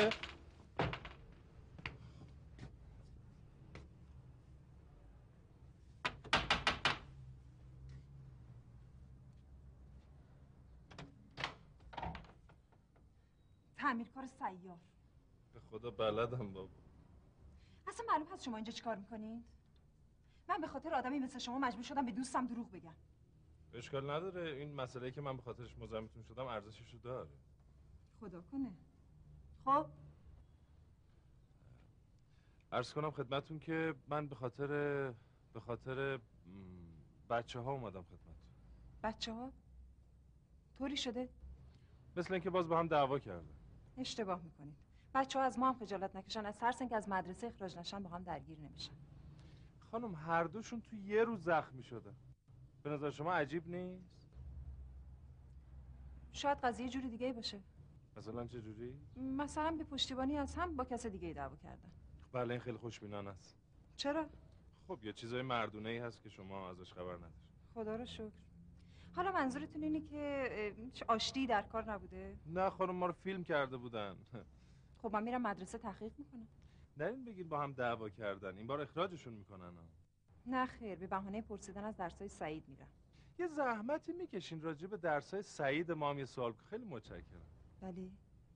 تعمیرکار سیار. به خدا بلدم بابا. اصلا معلوم هست شما اینجا چیکار میکنید؟ من به خاطر آدمی مثل شما مجبور شدم به دوستم دروغ بگم. اشکال نداره، این مسئله‌ای که من به خاطرش مزاحمتون شدم ارزششو داره. خدا کنه. خب عرض کنم خدمتون که من به خاطر بچه‌ها اومدم خدمتون. بچه‌ها؟ طوری شده؟ مثل اینکه باز با هم دعوا کردن. اشتباه میکنید. بچه‌ها از ما هم خجالت نکشن، از ترس اینکه از مدرسه اخراج نشن با هم درگیر نمیشن. خانم هر دوشون تو یه روز زخمی شدن. به نظر شما عجیب نیست؟ شاید قضیه جوری دیگه باشه. مثلا چه جوری؟ مثلا به پشتیبانی از هم با کس دیگه دعوا کردن. بله این خیلی خوشبینانه است. چرا؟ خب یه چیزای مردونه‌ای هست که شما ازش خبر نداری. خدا رو شکر. حالا منظورتون اینه که آشتی در کار نبوده؟ نه خانم ما رو فیلم کرده بودن. خب من میرم مدرسه تحقیق میکنم. نرین بگین با هم دعوا کردن، این بار اخراجشون میکنن. نه خیر، به بهانه پرسیدن از درسای سعید میرم. یه زحمتی میکشین راجع به درسای سعید ما هم یه سوال. خیلی متشکرم. بله.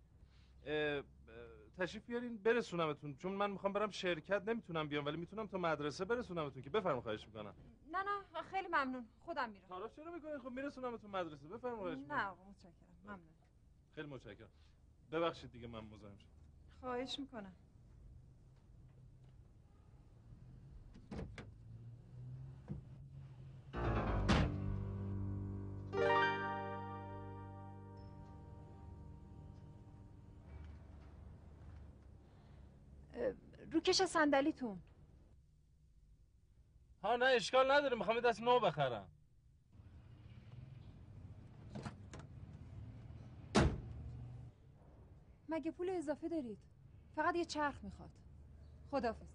تشریف بیارین برسونمتون، چون من میخوام برم شرکت نمیتونم بیام، ولی میتونم تا مدرسه برسونمتون. که بفرمایید خواهش میکنم. نه خیلی ممنون، خودم میرم. تعارف چرا میکنین؟ خب میرسونمتون مدرسه. بفرمایید خواهش میکنم. نه متشکرم، ممنون. خیلی متشکرم. ببخشید دیگه من مزاحم شدم. خواهش میکنم. روکش صندلیتون. ها نه اشکال نداره، میخوام دست نو بخرم. مگه پول اضافه دارید؟ فقط یه چرخ میخواد. خداحافظ.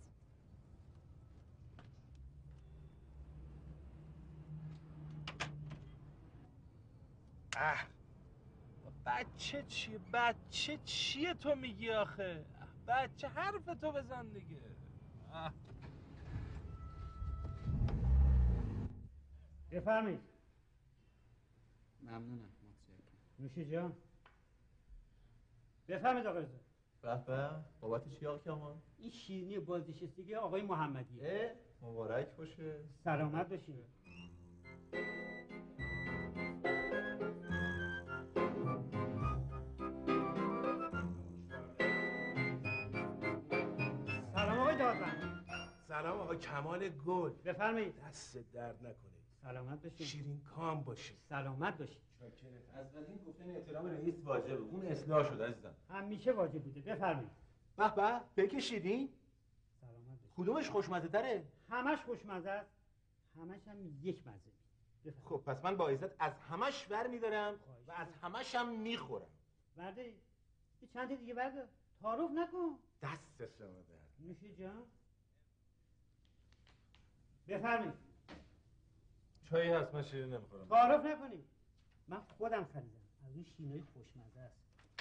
بچه چیه تو میگی آخه؟ بچه حرف تو بزن دیگه. بفرمایید. ممنونم. متشکرم. نوشه جان. بفرمایید آقا رضا. به بابت چی آقا کمال؟ این شیرینی بازنشستگی آقای محمدیه. مبارک باشه. سلامت باشین. سلام آقای دادوند. سلام آقا کمال گل. بفرمایید. دست درد نکنه. سلامت باشین. شیرین کام باشی. سلامت باشین. از قدیم گفتن احترام رئیس واجبه، اون اصلاح شده عزیزم. همیشه واجب بوده. بفرمایید. به بکشیدین. سلامت باشین. کدومش خوشمزه تره؟ همش خوشمزه است. همش هم یک مزه. خب پس من با عزت از همش ور میدارم و از همش هم میخورم. برداری. یه چند تا دیگه بردار. تعارف نکن. دست شما درد. نوشه جان. بفرمایید. چایی هست، من شیرین نمیخورم. تعارف نکنید. من خودم خریدم. از اون شیرینای خوشمزه است.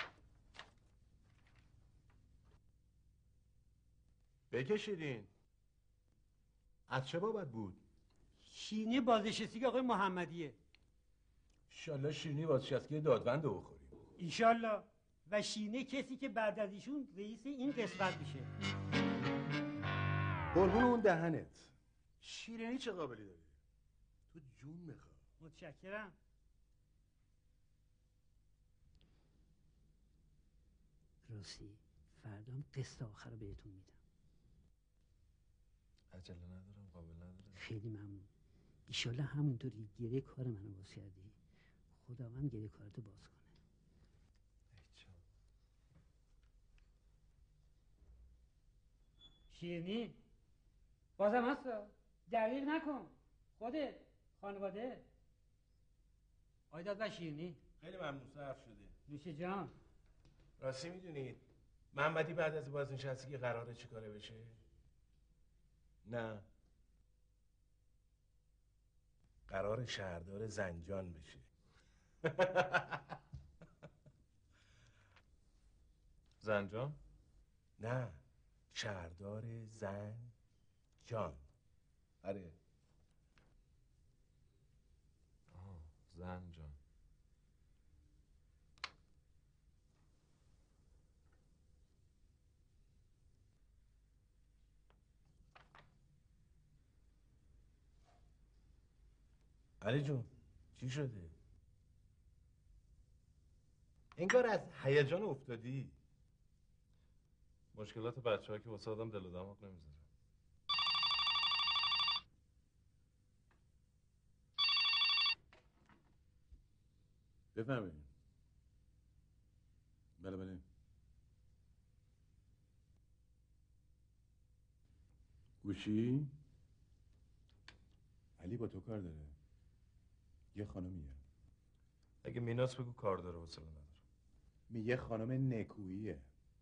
بکشیدین. از چه بابت بود؟ شیرینی بازنشستگی آقای محمدیه. انشالله شیرینی بازنشستگی دادوند رو بخوریم. انشالله. و شیرینی کسی که بعد از ایشون رئیس این قسمت میشه. قربون اون دهنت. شیرینی چه قابلی داری؟ تو جون میخواد. متشکرم. راستی فردام قسط آخر رو بهتون میدم. عجله ندارم، قابل ندارم. خیلی ممنون. ایشالله همونطوری گره کار منو باز کردی خداوند گره کارتو باز کنه. شیرینی بازم هستا؟ دریغ نکن. خودت خانواده آیداد و شیرینی. خیلی ممنون. صرف شده. نوشه جان. راستی میدونید محمدی بعد از بازنشستگی قراره چی کاره بشه؟ نه، قرار شهردار زنجان بشه. زنجان؟ نه، شهردار زن جان. آره. زنجان. علی جون چی شده؟ انگار از هیجان افتادی. مشکلات بچه‌ها که واسه آدم دل و دماغ نمیذاره. بفهمید. بله بله. گوشی؟ علی با تو کار داره. یه خانمیه. اگه میناس بگو کار داره، حوصله نداره. میگه خانم نکوییه.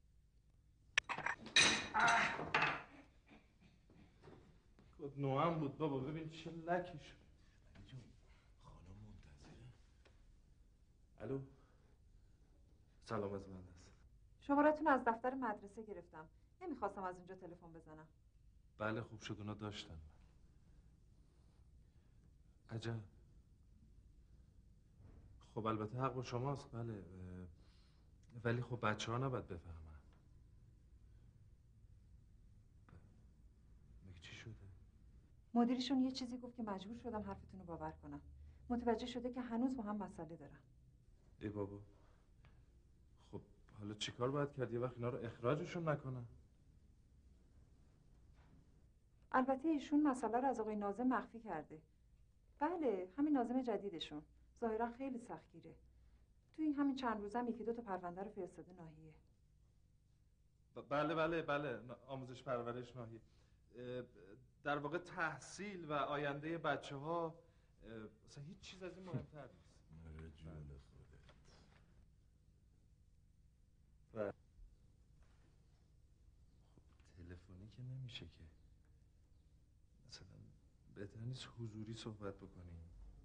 کد نوام بود بابا، ببین چه لکی شد. علی جون خانم منتظره. الو. سلام از من است. شمارتون از دفتر مدرسه گرفتم. نمیخواستم از اونجا تلفن بزنم. بله خوب شد اونا داشتن. عجب. خب البته حق با شماست، بله. ولی خب بچه ها نباید بفهمن. مگه چی شده؟ مدیرشون یه چیزی گفت که مجبور شدم حرفتون رو باور کنم. متوجه شده که هنوز با هم مسئله دارن. ای بابا. خب حالا چیکار باید کرد؟ یه وقت اینا رو اخراجشون نکنن. البته ایشون مسئله رو از آقای ناظم مخفی کرده. بله، همین ناظم جدیدشون. ظاهرا خیلی سختگیره. تو این همین چند روزم یکی دو تا پرونده رو فرستاده ناحیه. بله آموزش پرورش ناحیه. در واقع تحصیل و آینده بچه ها اصلا هیچ چیز از این مهمتر نیست. آره جون خودت. و تلفنی که نمیشه که. مثلا بهتر نیست حضوری صحبت بکنیم.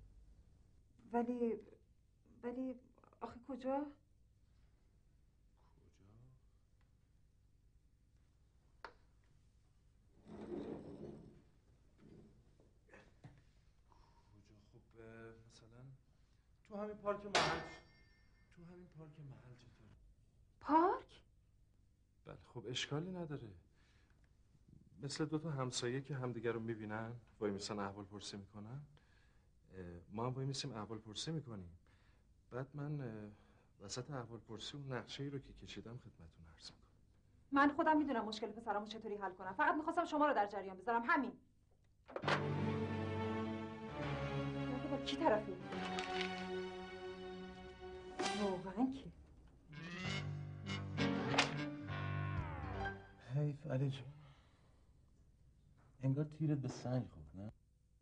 ولی آخه کجا؟ خب مثلا تو همین پارک محل. چطوره؟ پارک؟ بله خب اشکالی نداره. مثل دو تا همسایه که همدیگر رو میبینن وای میسن احوال پرسی میکنن، ما هم وای میسیم احوال پرسی میکنیم. بعد من وسط احوال پرسی اون نقشه ای رو که کشیدم خدمتتون عرض میکنم. من خودم میدونم مشکل پسرامو چطوری حل کنم. فقط میخواستم شما رو در جریان بذارم، همین. با کی طرفی؟ واقعا کی؟ حیف علی جون. انگار تیرت به سنگ خورد نه؟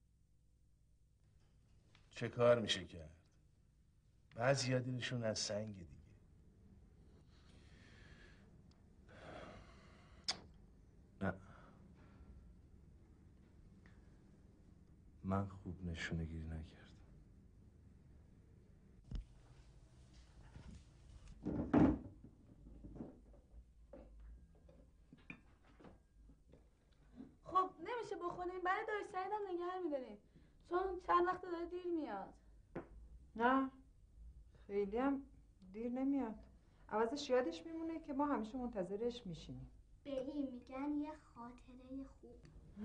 چه کار میشه کرد؟ بعضی دلشون از سنگ دیگه. نه من خوب نشونه گیری نکردم. خب نمیشه بخونیم؟ برای داشت سعیدم نگه میداریم چون چند وقت داره دیر میاد. نه خیلی هم دیر نمیاد. عوضش یادش میمونه که ما همیشه منتظرش میشینیم. بلی میگن یه خاطره خوب.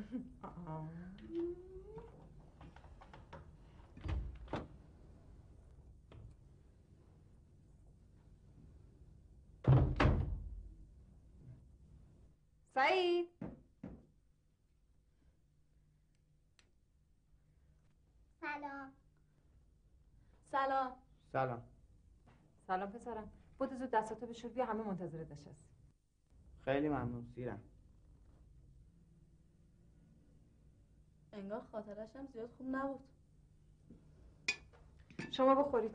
سعید سلام. سلام. سلام. سلام پسرم. بود زود دستاتو بشور بیا، همه منتظرت نشست. خیلی ممنون سیرم. انگار خاطرش هم زیاد خوب نبود. شما بخورید.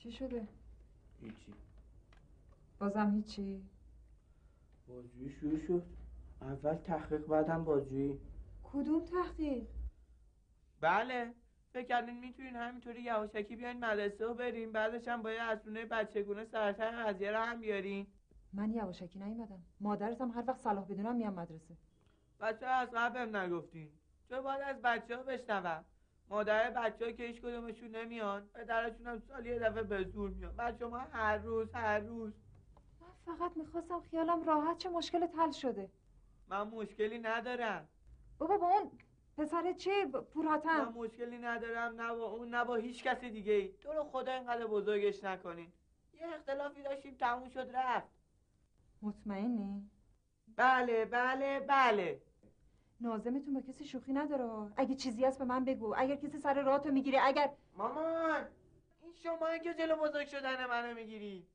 چی شده؟ هیچی. بازم هیچی؟ بازجویی شروع شد. اول تحقیق بعدم بازجویی. کدوم تحقیق؟ بله، فکر کردین میتونین همینطوری یواشکی بیاین مدرسه و بریم، بعدش هم باید اسرونه بچگونه سرتر قضیه رو هم بیارین. من یواشکی نیومدم. مادرتم هر وقت صلاح بدونم میام مدرسه. بچه از قبلم نگفتین؟ چرا باید از بچه ها بشنوم؟ مادر بچه ها که هیچ کدومشون نمیان، پدرشون هم سال یه دفعه به زور میان. بچه ما هر روز من فقط میخواستم خیالم راحت چه مشکلت حل شده. من مشکلی ندارم. بابا با اون پسر چی؟ پورحاتم. من مشکلی ندارم، نه با اون نه با هیچ کس دیگه ای. تو رو خدا اینقدر بزرگش نکنین. یه اختلافی داشتیم تموم شد رفت. مطمئنی؟ بله. ناظمتون با کسی شوخی نداره. اگه چیزی هست به من بگو. اگر کسی سر راهتو میگیره، اگر مامان این شما که جلو بزرگ شدن منو میگیری.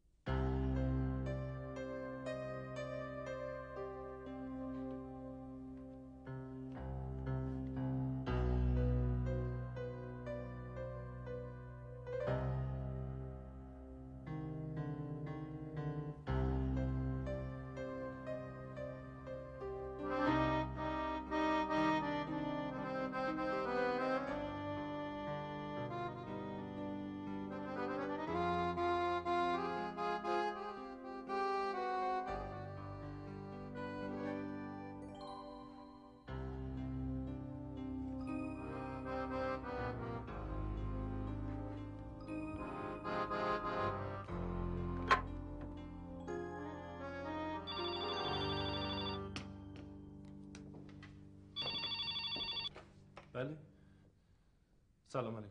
بله. سلام علیکم.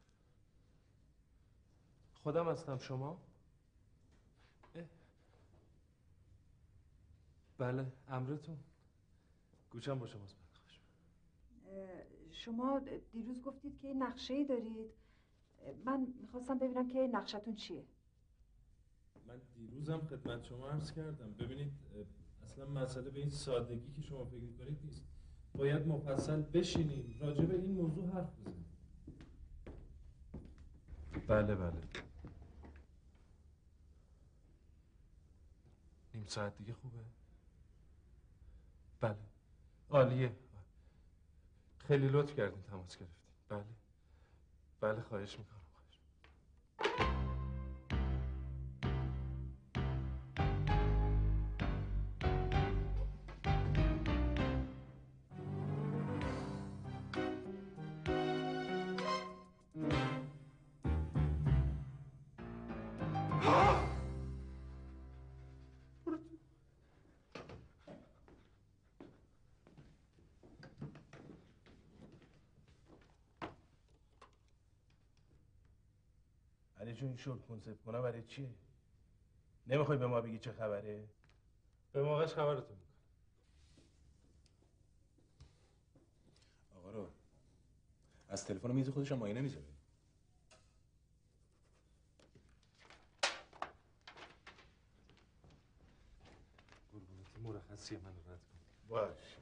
خودم هستم. شما؟ بله، امرتون. گوشم با شماست. شما دیروز گفتید که نقشه‌ای دارید. من میخواستم ببینم که نقشتون چیه. من دیروزم خدمت شما عرض کردم. ببینید اصلا مسئله به این سادگی که شما فکر می‌کنید نیست. باید مفصل بشینیم راجع به این موضوع حرف بزنیم. بله. نیم ساعت دیگه خوبه؟ بله. عالیه. خیلی لطف کردین تماس گرفتین. بله خواهش میکنم. علی جون این شورت کنسپت کنه برای چیه؟ نمیخوای به ما بگی چه خبره؟ به موقعش خبرتون میکنم. آقا رو از تلفن میز خودش هم مایه نمیذاره. قربونت مرخصی من رد کن. باش.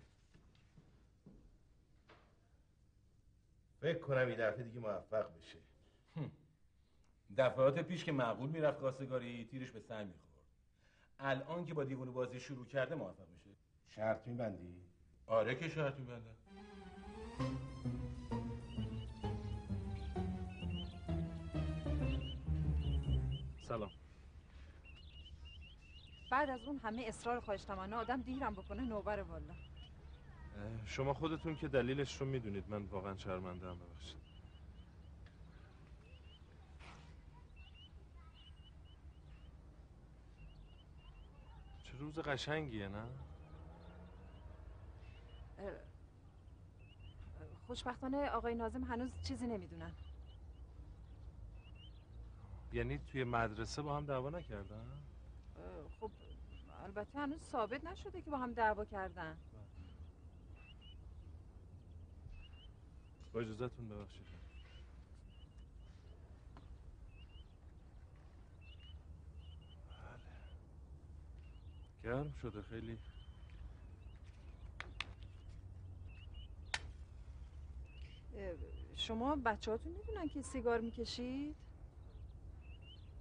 فکر کنم این دفعه دیگه موفق بشه. دفعات پیش که معقول میرفت خواستگاری تیرش به سنگ میخورد. الان که با دیوونه بازی شروع کرده موفق میشه. شرط میبندی؟ آره که شرط میبندم. سلام. بعد از اون همه اصرار خواهش تمنا آدم دیرم بکنه نوبر والا. شما خودتون که دلیلش رو میدونید. من واقعا شرمنده ام. ببخشید. چه روز قشنگیه نه؟ خوشبختانه آقای ناظم هنوز چیزی نمیدونن. یعنی توی مدرسه با هم دعوا نکردن؟ خب البته هنوز ثابت نشده که با هم دعوا کردن. با اجازهتون ببخشید. گرم شده خیلی. شما بچه هاتون میدونن که سیگار میکشید؟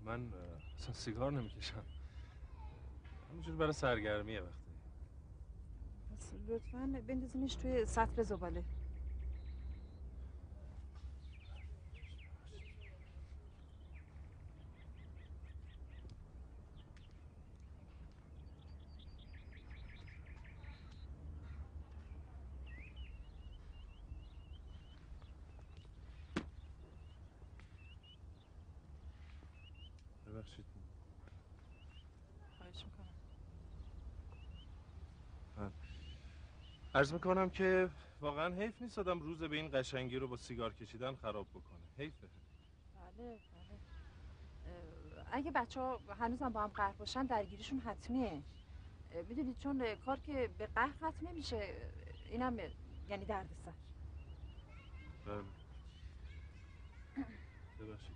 من اصلا سیگار نمیکشم، همینجور برای سرگرمیه وقتی. پس لطفاً بندازینش توی سطل زباله. ببخشید. خواهش میکنم. عرض میکنم که واقعا حیف نیست آدم روز به این قشنگی رو با سیگار کشیدن خراب بکنه. حیفه. بله. اگه بچه‌ها هنوزم با هم قهر باشن درگیریشون حتمیه. میدونید چون کار که به قهر ختم نمیشه، اینم یعنی دردسر. بله. ببخشید.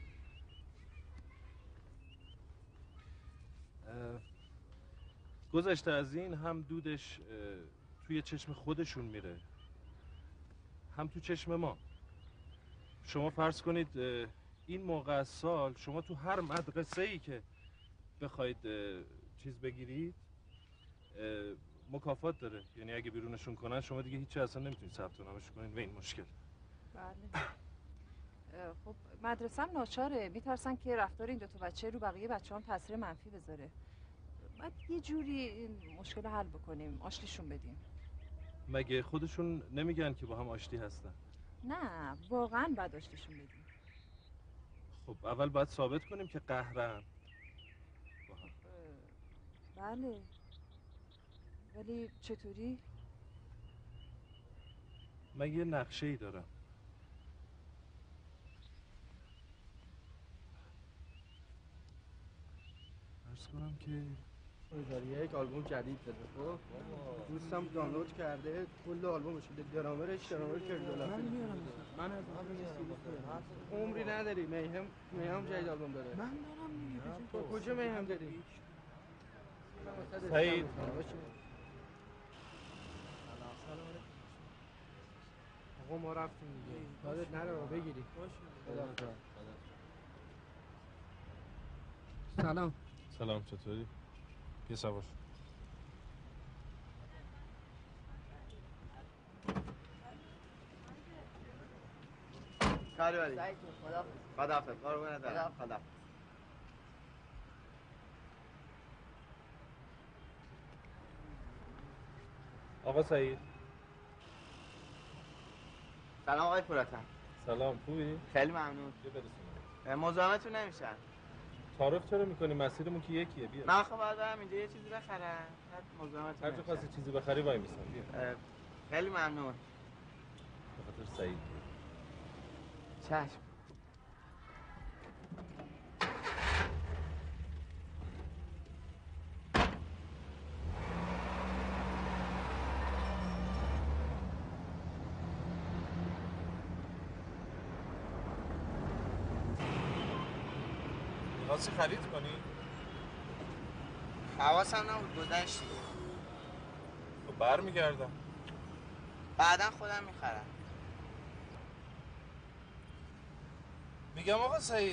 گذشته از این هم دودش توی چشم خودشون میره، هم تو چشم ما. شما فرض کنید این موقع از سال شما تو هر مدرسه‌ای که بخواید چیز بگیرید مکافات داره. یعنی اگه بیرونشون کنن شما دیگه هیچی اصلا نمیتونید ثبت نامش کنید و این مشکل. بله. خب مدرسه هم ناچاره، میترسن که رفتار این دوتا بچه رو بقیه بچه هم تاثیر منفی بذاره. باید یه جوری این مشکل حل بکنیم، آشتیشون بدیم. مگه خودشون نمیگن که با هم آشتی هستن؟ نه واقعا باید آشتیشون بدیم. خب اول باید ثابت کنیم که قهرن. بله. ولی چطوری؟ من یه نقشه‌ای دارم. عرض کنم که یک آلبوم جدید داده. خب دوستم دانلود کرده کل آلبومش رو درامرش کردولافی. من از عمری نداری. میهم جدید آلبوم داره. من دارم میگه. کجا میهم داری؟ سعید. آقا ما رفتیم دیگه. یادت نره بگیری. سلام. سلام، چطوری؟ یه سوار. کاری ولی خداحافظ. قربونت برم. خداحافظ. آقا سعید. سلام آقای پورتن. سلام، خوبی؟ خیلی ممنون. بیا برسونم. مزاحمتون نمیشن. تعارف چرا میکنی؟ مسیرمون که یکیه. بیا. من خب باید برم اینجا یه چیزی بخرم. مزاحمتون هر جا خواستی چیزی بخری وای میسم. بیا. خیلی ممنون. به خاطر سعید. چشم. خواستی خرید کنی؟ حواسم نبود گذشت دیگه. خب برمیگردم. بعدا خودم میخرم. میگم آقا سعید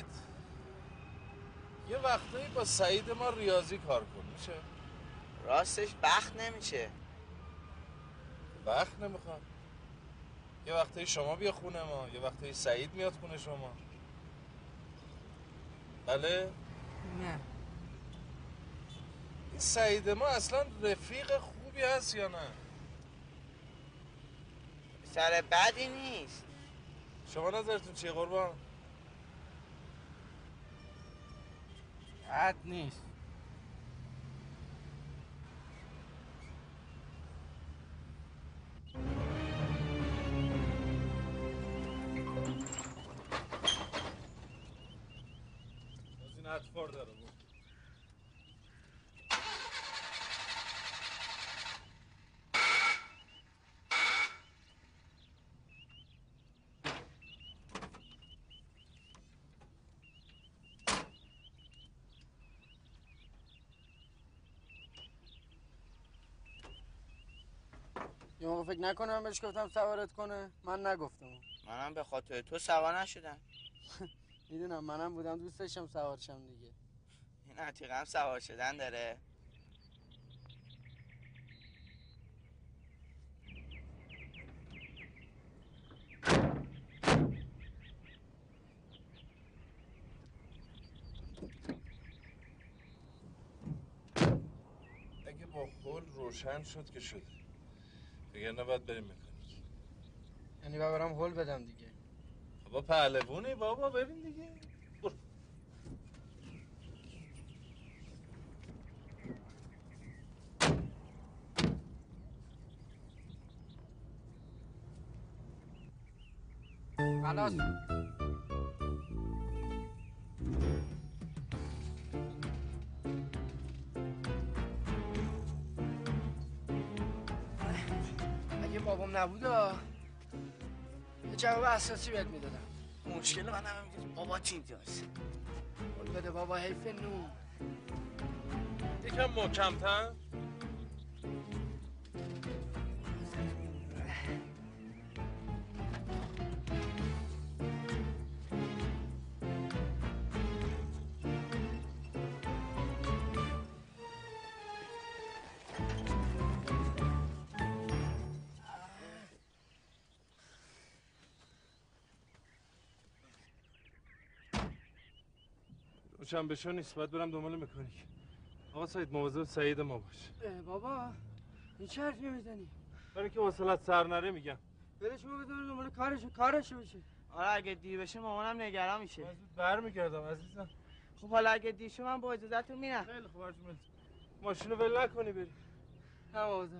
یه وقتایی با سعید ما ریاضی کار کن میشه؟ راستش وقت نمیشه. وقت نمیخوام. یه وقتایی شما بیا خونه ما، یه وقتایی سعید میاد خونه شما. بله؟ نه. این سعید ما اصلا رفیق خوبی هست یا نه؟ سر بدی نیست. شما نظرتون چیه قربان؟ بد نیست. از این اطفار داره بود. یه موقع فکر نکنم بهش گفتم سوارت کنه. من نگفتم. منم به خاطر تو سوار نشدم. میدونم منم بودم دوست داشتم سوار شم دیگه. این عتیقه هم سوار شدن داره. اگه با خل روشن شد که شده، وگرنه باید بریم مکانیک. یعنی برم هول بدم دیگه. بابا پهلوونی بابا، ببین دیگه. برو. خلاص. اگه بابام نبود یه جواب اساسی بهت میدادم. مشکل من هم میگه بابا اینجاست. قول بده بابا، حیف نون. یکم محکم‌تر. روشن بشو نیست، باید برم دنبال مکانیک. آقا سعید مواظب سعید ما باش. بابا این چه حرفی میزنی؟ برای که حوصلت سر نره میگم. ولشو بذار دنبال کارش بشه. آره اگه دیر بشه مامانم نگران میشه. من زود برمیگردم عزیزم. خب حالا اگه دیر شه من با اجازهتون میرم. خیلی خوب ارجمند. ماشینو ول نکنی بری. نوازم.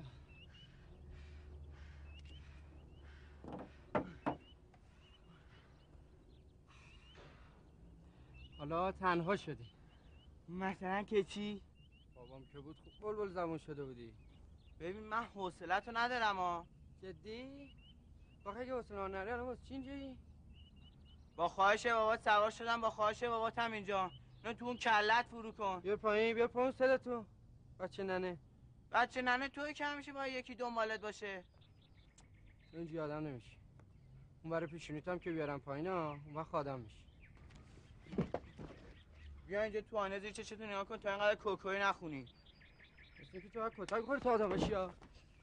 حالا تنها شدی. مثلا که چی؟ بابام که بود خوب بلبل زبون شده بودی. ببین من حوصله‌تو ندارم ها. جدی؟ باخه اگه حوصله نره الان واسه چی اینجایی؟ با خواهش بابات سوار شدم، با خواهش بابات هم اینجا. نه تو اون کلت فرو کن. بیا پایین صداتو. بچه ننه توی که همیشه با یکی دنبالت باشه. تو اینجا آدم نمیشی. اون برای پیشونیت هم که بیارم پایین اون وقت آدم میشی. بیا اینجا تو آینه زیر چشتو نگاه کن تا اینقدر کوکوی نخونی. مثل که تو باید کتک بخوری تا آدم بشی ها.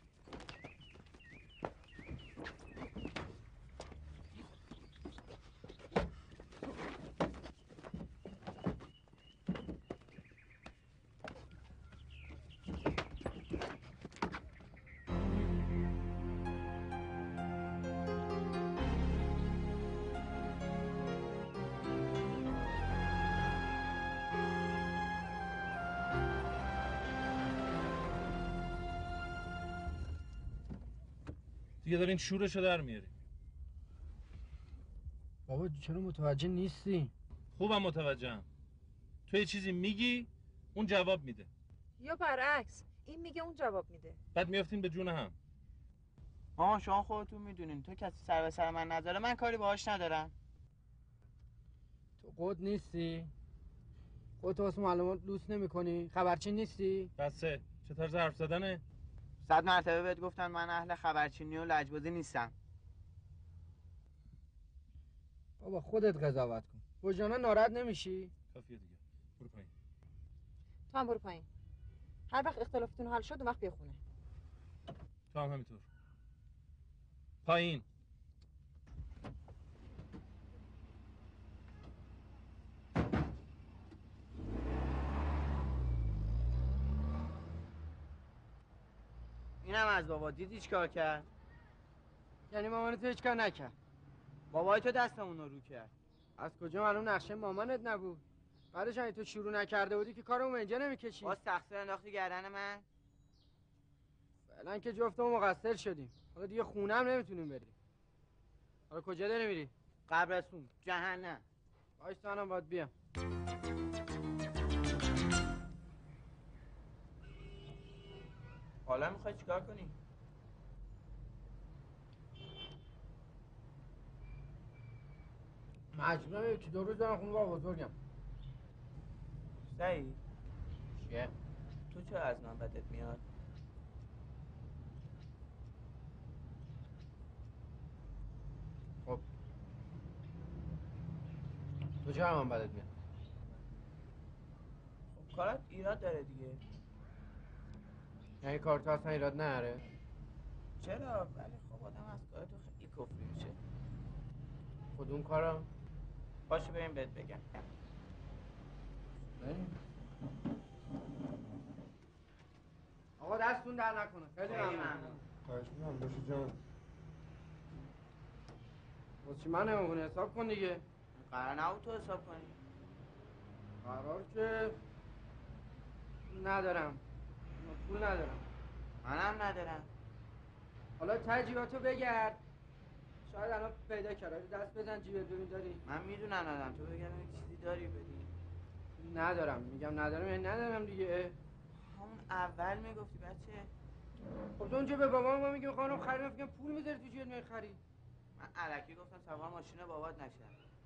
دیگه دارین شورشو در میاری. بابا چرا متوجه نیستی؟ خوبم متوجهم. تو یه چیزی میگی اون جواب میده، یا برعکس این میگه اون جواب میده. بعد میافتین به جون هم. مامان شما خودتون میدونین تو کسی سر به سر من نذاره من کاری باهاش ندارم. تو قد نیستی؟ خودت واسه معلومات لوس نمی‌کنی؟ خبرچین نیستی؟ بسه چه طرز حرف زدنه؟ 100 مرتبه بهت گفتن من اهل خبرچینی و لجبازی نیستم. بابا خودت قضاوت کن. وجدانا ناراحت نمیشی؟ کافیه دیگه. برو پایین. تو هم برو پایین. هر وقت اختلافتون حل شد اون وقت بیا خونه. تو هم همینطور. پایین. اینم از بابا دیدی چیکار کرد؟ یعنی مامانت هیچ کار نکرد؟ بابای تو دستمون رو کرد. از کجا معلوم نقشه مامانت نبود؟ بعدش اگه تو شروع نکرده بودی که کارمون اینجا نمیکشی. باز تقصیر انداختی گردن من؟ فعلا که جفتمون مقصر شدیم. حالا دیگه خونه هم نمیتونیم بریم. حالا کجا داری میری؟ قبرستون، جهنم. وایسا منم باید بیام. حالا میخوای چیکار کنی؟ مجبورم یکی دو روز برم خونه با بزرگم. سعید چیه؟ تو چه از من بدت میاد؟ خب تو کجا هم بدت میاد؟ خب کارت ایراد داره دیگه. یعنی کارت اصلا ایراد نره؟ چرا؟ ولی خب آدم از کار تو خیلی کفری میشه. کدوم کارم؟ باشه بریم بهت بگم. آقا دستتون در نکنه. خیلی ممنون. خواهش می‌کنم باشه جان. واسه من نمونه حساب کن دیگه. قرار نبود تو حساب کنی. قرار که ندارم. پول ندارم. منم ندارم. حالا ته جیباتو بگرد. شاید الان پیدا کردی. دست بزن جیبت ببین داری. من میدونم ندارم. تو بگم یک چیزی داری بدی. ندارم. میگم ندارم یعنی ندارم دیگه. همون اول میگفتی بچه. خب تو اونجا به بابام ما میگم خانم خرید میگم پول میذاری تو جیبت میخری. من الکی گفتم سوار ماشین بابات نشه.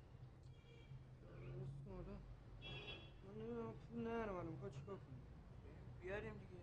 من پول ندارم الان میخوای چیکار کنی؟ بیاریم دیگه.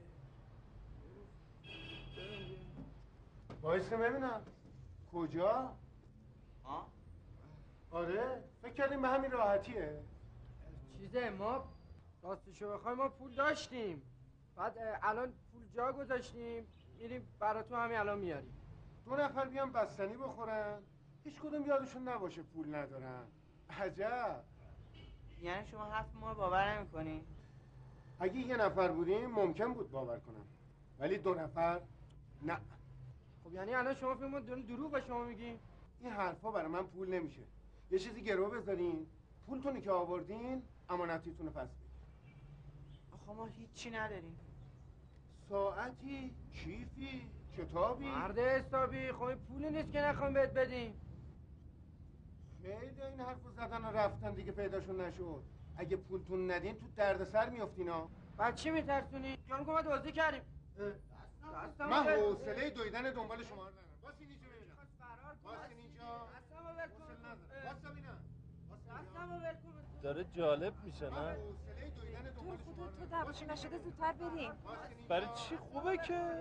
وایسه ببینم کجا؟ ها؟ آره فکر کردیم به همین راحتیه. چیزه ما راستشو بخوای ما پول داشتیم بعد الان پول جا گذاشتیم میریم برا تو همین الان میاریم. 2 نفر بیان بستنی بخورن هیچ کدوم یادشون نباشه پول ندارن. عجب. یعنی شما حرف ما رو باور نمی‌کنی؟ اگه 1 نفر بودیم ممکن بود باور کنم ولی 2 نفر نه. خب یعنی الان شما فکر می‌کنید دروغ به شما میگین؟ این حرفا برای من پول نمیشه. یه چیزی گرو بذارین پولتونی که آوردین امانتیتون رو پس بدین. آخه ما هیچی نداریم. ساعتی، کیفی، کتابی. مرد حسابی خب این پولی نیست که نخوام بهت بدیم. خیلی این حرفو زدن و رفتن دیگه پیداشون نشد. اگه پولتون ندین تو دردسر میافتینا. بعد چی میترسونی؟ یا میگم ما دزدی کردیم. من حوصله دویدن دنبال شما رو ندارم. واسین اینجا ببینم. واسین اینجا. واسا ببینم. داره جالب میشه نه؟ حوصله دویدن دنبال شما رو تو دعواشون نشده زودتر بریم. برای چی خوبه که؟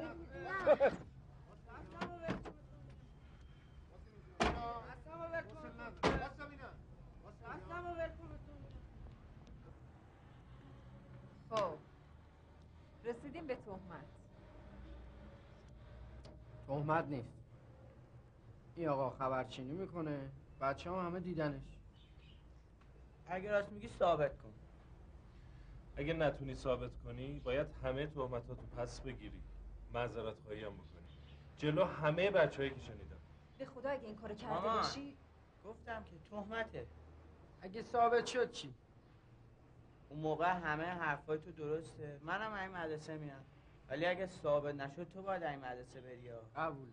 خب رسیدیم به تهمت. تهمت نیست. این آقا خبرچینی میکنه بچه هم همه دیدنش. اگه راست میگی ثابت کن. اگه نتونی ثابت کنی باید همه تهمتاتو پس بگیری، معذرت خواهی هم بکنی جلو همه بچه‌هایی که شنیدم. به خدا اگه این کارو کرده مامان. باشی. گفتم که تهمته. اگه ثابت شد چی؟ اون موقع همه حرفای تو درسته. منم این مدرسه میرم. ولی اگه ثابت نشد تو باید این مدرسه بری ها. قبول.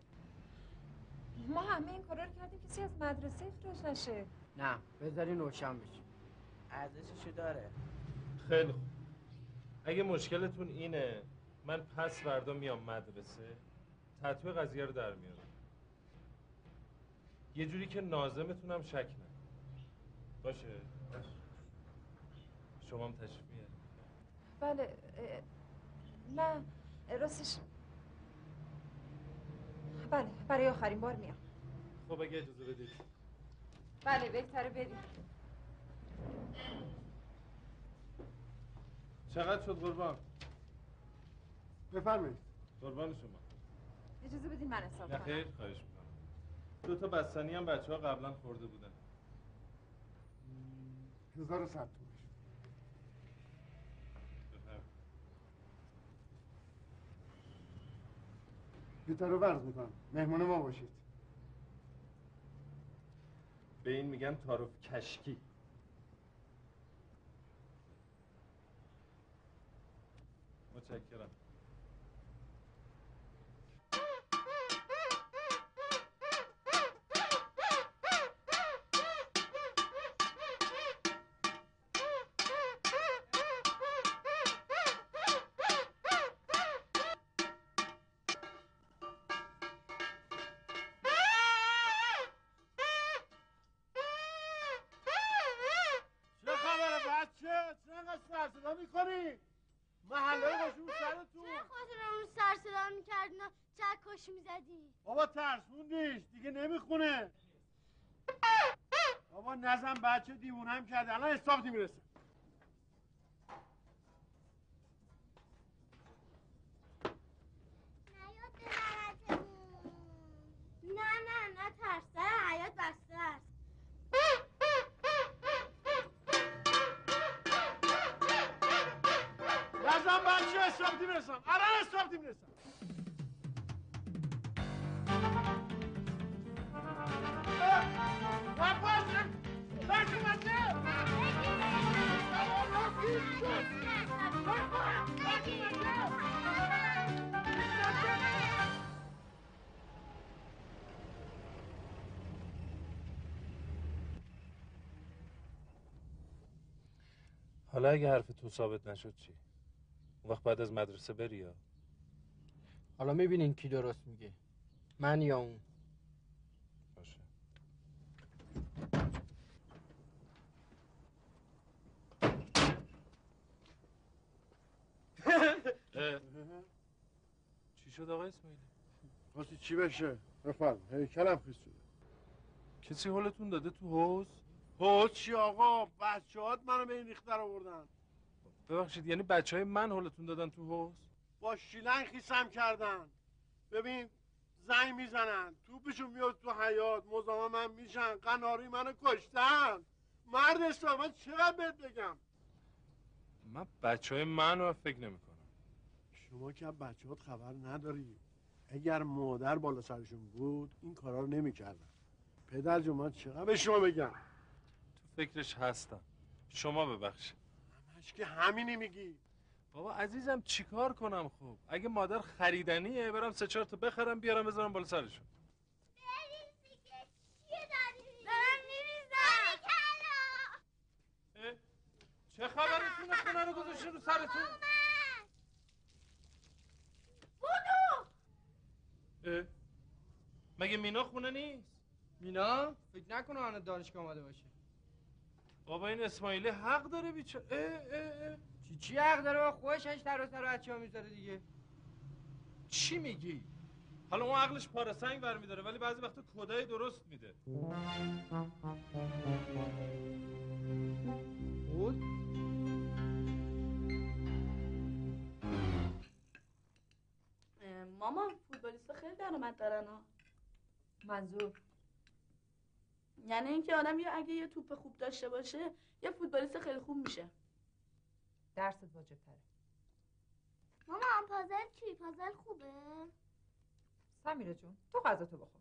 ما همه این کارا رو کردیم کسی از مدرسه اخراج نشه. نه بذارین روشن بشه. ارزششو داره. خیلی خوب. اگه مشکلتون اینه من پس فردا میام مدرسه تطبیق قضیه رو در میارم یه جوری که ناظمتونم شک نکنه. باشه؟ شما هم تشریف میارید؟ بله. نه راستش بله برای آخرین بار میام. خب اگه اجازه بدید. بله بهتره بریم. چقدر شد قربان؟ بفرمایید. قربان شما. اجازه بدین من حساب نه کنم. خیر خواهش میکنم. 2 تا بستنی هم بچه‌ها قبلا خورده بودن. 1100 تومن. پیتر رو ورز میکنم مهمون ما باشید. به این میگن تعارف کشکی. متشکرم. چه خبره بچه؟ چه انقدر سر صدا میکنی؟ محله باشون سرتون. چرا خاطر اون سر صدا میکردین و چکش میزدی؟ بابا ترسوندیش دیگه نمیخونه. بابا نزن بچه دیوونه هم کرده. الان استاپتی میرسه. نه ترسه حیات بسته است. نزن بچه استاپتی میرسم. الان استاپتی میرسم. حالا اگه حرف تو ثابت نشد چی؟ اون وقت بعد از مدرسه بری یا؟ حالا میبینین کی درست میگه، من یا اون. باشه. چی شد آقا اسماعیلی؟ خواستی چی بشه؟ بفرم هیکلم خیس شده. کسی حالتون داده تو حوض؟ حوض چی آقا؟ بچه‌هات منو به این ریخته رو بردن. ببخشید یعنی بچهای من حالتون دادن تو حوض؟ با شیلنگ خیسم کردن. ببین زنگ میزنن، توپشون میاد تو حیاط، مزاحمم میشن، قناری منو کشتن. مرد حساب من چقدر بهت بگم؟ من بچهای من رو فکر نمی کنم. شما که بچه‌هات خبر نداری. اگر مادر بالا سرشون بود این کارا رو نمی‌کردن. پدر جون من چقدر به شما بگم؟ تو فکرش هستم. شما ببخشید. همش که همینی میگی. بابا عزیزم چیکار کنم خب؟ اگه مادر خریدنیه برم 3-4 تا بخرم بیارم بذارم بالا سرشون. چه خبرتونه خونه رو گذاشتین رو سرتون؟ بودو! مگه مینا خونه نیست؟ مینا؟ فکر نکنم الان دانشگاه اومده باشه. بابا این اسماعیلی حق داره بیچاره. چی حق داره؟ با خودش هش سر بچه‌ها میذاره دیگه. چی میگی؟ حالا اون عقلش پاره سنگ برمیداره ولی بعضی وقتا کدای درست میده. بود؟ مامان فوتبالیستا خیلی درآمد دارن ها. منظور یعنی اینکه آدم اگه یه توپ خوب داشته باشه یه فوتبالیست خیلی خوب میشه. درست واجب تره. مامان پازل چی؟ پازل خوبه؟ سمیرا جون تو غذا تو بخور.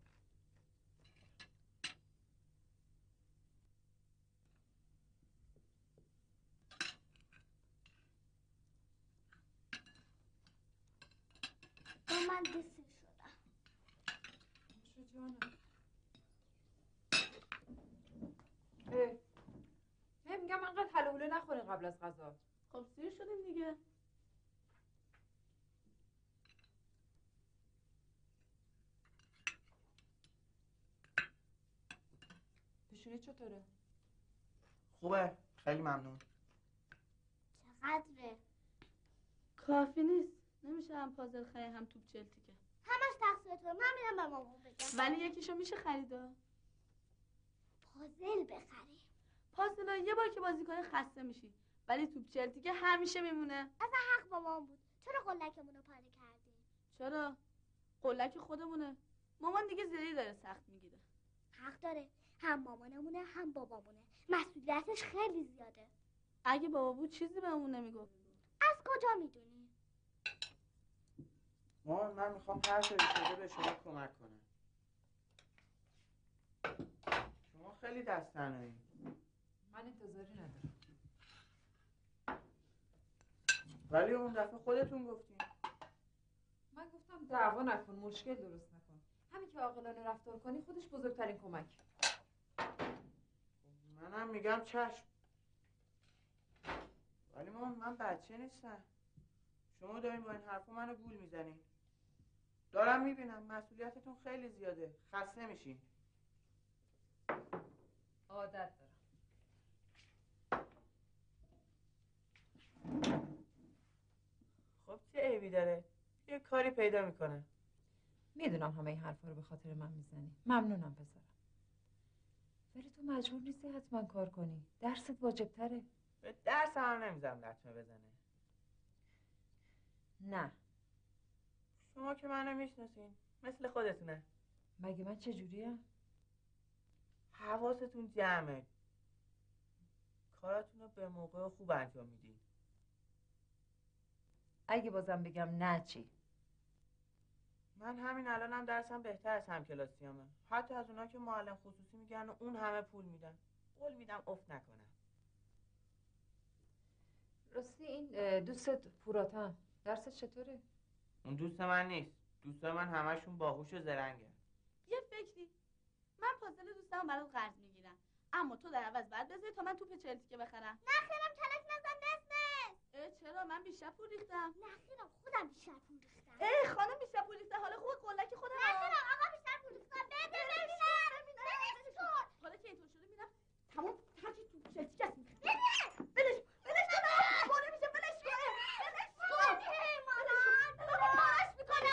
من دسر شدم. شو جانم. میگم انقدر حلوله نخورین قبل از غذا. خب سیر شدیم دیگه. پیشونی چطوره؟ خوبه، خیلی ممنون. چقدره؟ کافی نیست. نمیشه هم پازل خرید هم توپ چلتی که. همش تقصیر تو. من میرم به مامان بگم. ولی یکیشو میشه خریدا. پازل بخری. پازل یه بار که بازی کنه خسته میشی. ولی توپ چلتی که همیشه میمونه. اصلا حق با مامان بود. چرا قلکمونو پاره کردی؟ چرا؟ قلک خودمونه. مامان دیگه زری داره سخت میگیره. حق داره. هم مامانمونه هم بابامونه. مسئولیتش خیلی زیاده. اگه بابا بود چیزی بهمون نمیگفت. از کجا میدونی؟ مامان من میخوام هر طوری شده به شما کمک کنم. شما خیلی دست تنهایی. من انتظاری ندارم. ولی اون دفعه خودتون گفتین. من گفتم دعوا نکن، مشکل درست نکن. همین که عاقلانه رفتار کنی خودش بزرگترین کمک. منم میگم چشم. ولی من بچه نیستم. شما دارین با این حرفا منو گول میزنین. دارم میبینم مسئولیتتون خیلی زیاده. خسته میشین. عادت دارم. خب چه عیبی داره؟ یه کاری پیدا میکنه. میدونم همه این حرفا رو به خاطر من میزنی. ممنونم پسرم. ولی تو مجبور نیستی حتما کار کنی. درست واجب تره. به درس هم نمیذارم لطمه بزنه. نه. شما که منو میشناسین، مثل خودتونه. مگه من چجوریم؟ حواستون جمعه. کاراتون رو به موقع خوب انجام میدین. اگه بازم بگم نه چی؟ من همین الانم درسم بهتر از همکلاسیامه. حتی از اونا که معلم خصوصی میگن و اون همه پول میدن. قول میدم افت نکنم. راستی این دوستت پوراتم درست چطوره؟ اون دوست من نیست. دوست من همشون باهوش و زرنگه. یه فکری، من پازل دوستم برات قرض میگیرم، اما تو در عوض بعد بذاری تا من توپ چلسی که بخرم. نه خیرم کلک نزن نست. چرا؟ من بیشتر پول ریختم. نه خیرم خودم بیشتر پول ریختم. خانم بیشتر پول ریخته، حالا خوب قلک خودم. نه خیرم آقا بیشتر پول ریختم. بده ببینم. بلش کن. حالا که اینطور شده میرم تمام هرچی توپ چلسی کس میخرم. بلش کن. باره میشه بلش کن. بلش کن. بارش میکنه.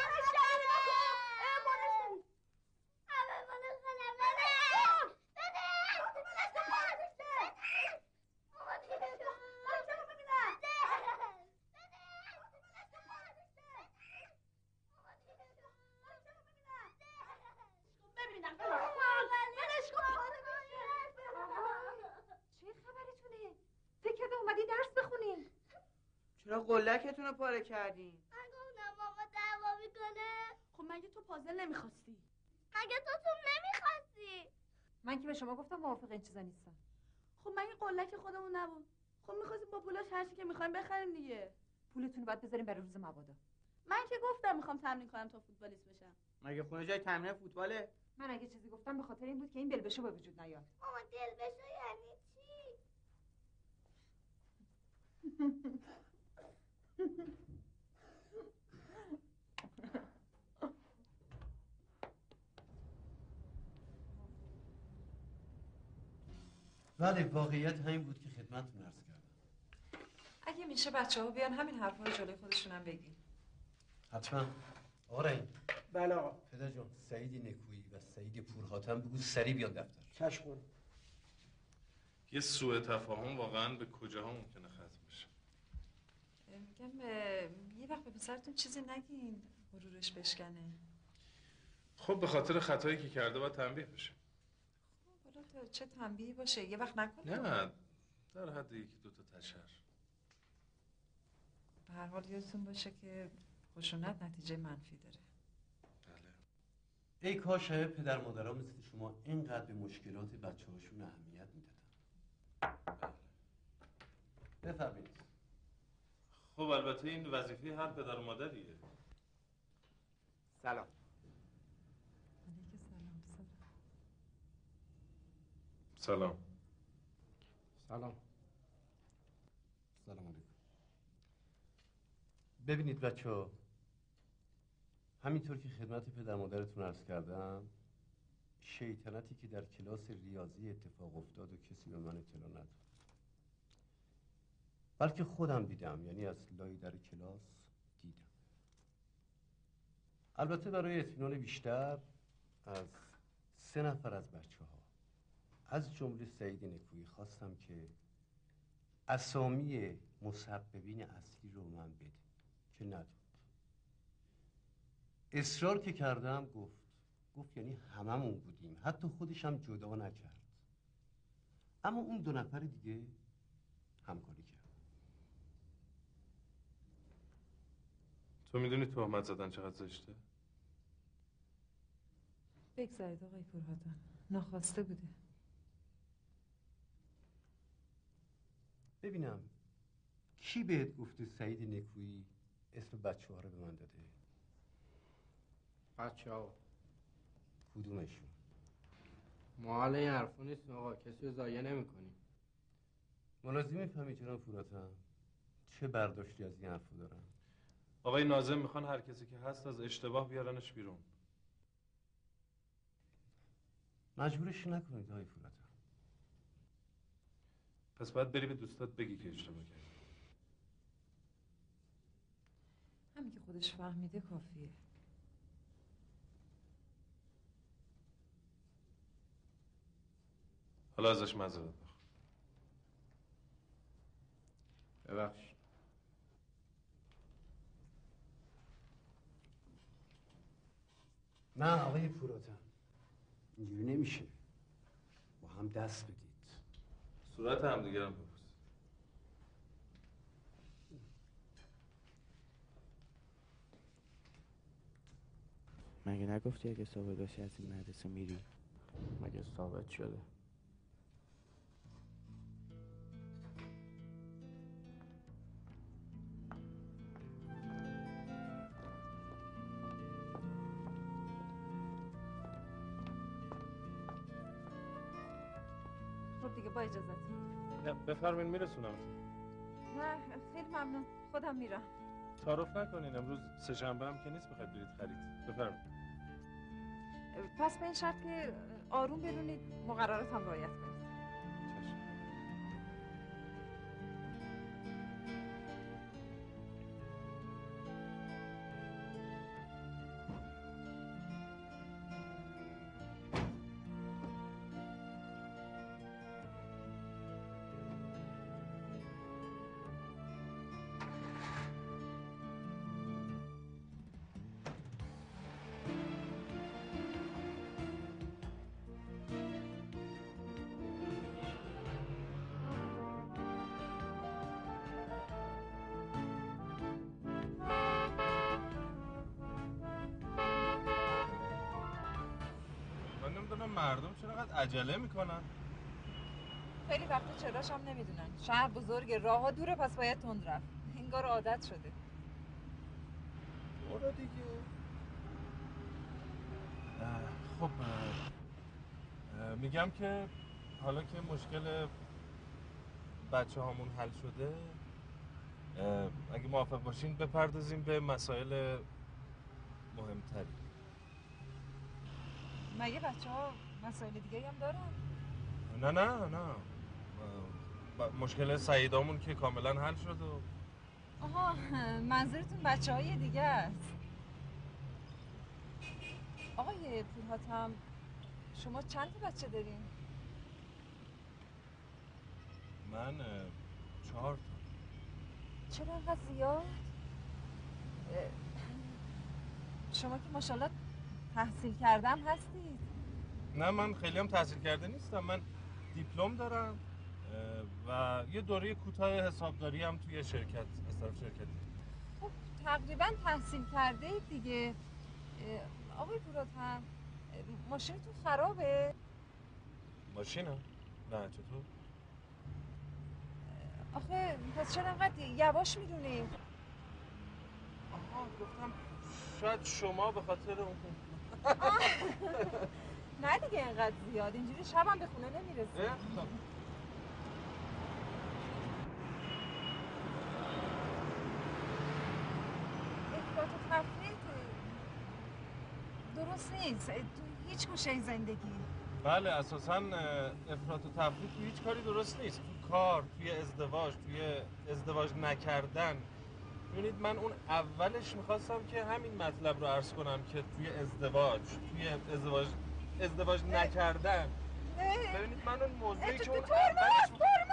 چرا قلکتون رو پاره کردین؟ نگفتم ماما دعوا میکنه. خب مگه تو پازل نمیخواستی؟ مگه تو نمیخواستی؟ من که به شما گفتم موافق این چیزا نیستم. خب مگه قلک خودمون نبود؟ خب میخواستیم با پولاش هر چی که میخوایم بخریم دیگه. پولتون رو باید بذاریم برای روز مبادا. من که گفتم میخوام تمرین کنم تا فوتبالیست بشم. مگه خونه جای تمرین فوتباله؟ من اگه چیزی گفتم به خاطر این بود که این بلبشو به وجود نیاد. ماما دل بشه یعنی چی؟ ولی واقعیت همین بود که خدمتتون عرض کردم. اگه میشه بچه‌ها بیان همین حرفا رو جلوی خودشون هم بگین. حتما. آقا رحیم. بله آقا. پدر جان، سعید نکویی و سعید پورحاتم بگو سریع بیان دفتر. چشم. یه سوء تفاهم واقعا به کجاها ممکنه ختم بشه؟ میگم یه وقت به پسرتون چیزی نگین غرورش بشکنه. خب به خاطر خطایی که کرده باید تنبیه بشه. خب حالا چه تنبیهی باشه یه وقت نکنه. نه در حد یکی دو تا تشر. به هر حال یادتون باشه که خشونت نتیجه منفی داره. ای کاش همه پدر مادرها مثل شما اینقدر به مشکلات بچه هاشون اهمیت میدادن. بفرمایید. خب البته این وظیفه هر پدر و مادریه. سلام. سلام. سلام. سلام علیکم. ببینید بچه‌ها، همینطور که خدمت پدر مادرتون عرض کردم، شیطنتی که در کلاس ریاضی اتفاق افتاد و کسی به من اطلاع نداد، بلکه خودم دیدم، یعنی از لای در کلاس دیدم. البته برای اطمینان بیشتر از 3 نفر از بچه‌ها از جمله سعید نکویی خواستم که اسامی مسببین اصلی رو من بده که نداد. اصرار که کردم گفت یعنی هممون بودیم، حتی خودش هم جدا نکرد. اما اون 2 نفر دیگه همکاری کرد. تو میدونی تهمت زدن چقدر زشته؟ بگذارید آقای پورحاتم، ناخواسته بوده. ببینم کی بهت گفته سعید نکویی اسم بچه‌ها رو به من داده؟ بچه‌ها. کدومشون؟ ما حالا این حرفا نیست آقا، کسی رو ضایع نمی‌کنیم. ملازم می‌فهمی جناب پورحاتم چه برداشتی از این حرفا دارم؟ آقای ناظم میخوان هر کسی که هست از اشتباه بیارنش بیرون. مجبورش نکنید آقای پورحاتم. پس باید بری به دوستات بگی که اشتباه کردی. همین که خودش فهمیده کافیه. حالا ازش معذرت بخواه. ببخش. نه آقای پوراتن، اینجوری نمیشه. با هم دست بدید. صورت هم دیگرم ببوس. مگه نگفتی اگه ثابت باشه از این مدرسه میری؟ مگه ثابت شده؟ خب دیگه با اجازت. نه بفرمین میرسونم. نه خیلی ممنون، خودم میرم. تعارف نکنین، امروز سه‌شنبه هم که نیست بخواید برید خرید. بفرمایید. پس به این شرط که آروم برونید، مقررات هم رعایت کنید. چشم. مردم چرا قد عجله میکنن؟ خیلی وقت چراش هم نمیدونن. شهر بزرگه، راه ها دوره، پس باید تند رفت. انگار عادت شده. برو دیگه. خب میگم که حالا که مشکل بچه هامون حل شده، اگه موافق باشین بپردازیم به مسائل مهمتری. مگه بچه ها مسائل دیگه هم دارن؟ نه مشکل سعیدامون که کاملا حل شد و آها، منظورتون بچه های دیگه است. آقای پورحاتم، شما چند تا بچه دارین؟ من 4 تا. چرا انقدر زیاد؟ شما که ماشاءالله تحصیل کردم هستید. نه من خیلی هم تحصیل کرده نیستم. من دیپلم دارم و یه دوره کوتاه حسابداری هم توی شرکت از طرف شرکتی. خب تقریبا تحصیل کرده اید دیگه. آقای پورحاتم، ماشینتون خرابه؟ ماشینم؟ نه چطور؟ آخه پس چرا انقدر یواش میدونید؟ آها گفتم شاید شما به خاطر اون نه دیگه اینقدر زیاد، اینجوری شبم به خونه نمیرسه. افراط و تفریط درست نیست تو هیچ گوشه زندگی. بله اساساً افراط و تفریط تو هیچ کاری درست نیست. تو کار، توی ازدواج نکردن. ببینید من اون اولش میخواستم که همین مطلب رو عرض کنم که توی ازدواج نکردن. ببینید من اون موضوعی که اون اولش